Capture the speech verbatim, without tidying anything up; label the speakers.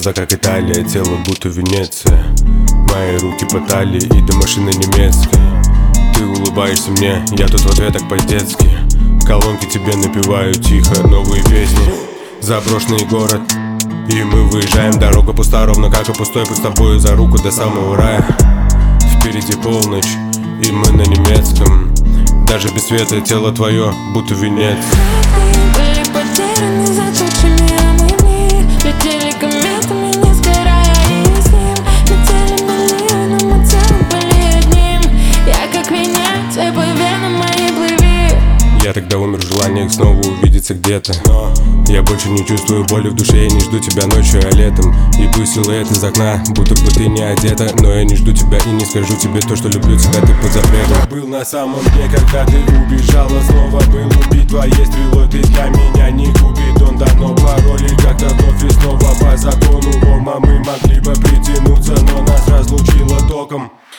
Speaker 1: Глаза как Италия, тело будто Венеция. Мои руки по талии и до машины немецкой. Ты улыбаешься мне, я тут в ответ так по-детски. Колонки тебе напеваю тихо новые песни. Заброшенный город, и мы выезжаем. Дорога пуста, ровно как и пустой путь с тобою за руку до самого рая. Впереди полночь, и мы на немецком. Даже без света тело твое будто венец.
Speaker 2: Были потеряны за тучами, а мы в них летели кометами, не сгорая и с ним. Летели мили, но мы целым были одним. Я как Венеция, по венам моей плыви.
Speaker 1: Я тогда умер в желаниях снова увидеться где-то. Я больше не чувствую боли в душе, я не жду тебя ночью, а летом. И пусть силуэт из окна, будто бы ты не одета. Но я не жду тебя и не скажу тебе то, что люблю тебя, ты под запретом. Был на самом дне, когда ты убежала, снова был убит твоей стрелой. Ты для меня не Купидон, давно пароли как-то вновь и снова по закону Ома. Мы могли бы притянуться, но нас разлучило током.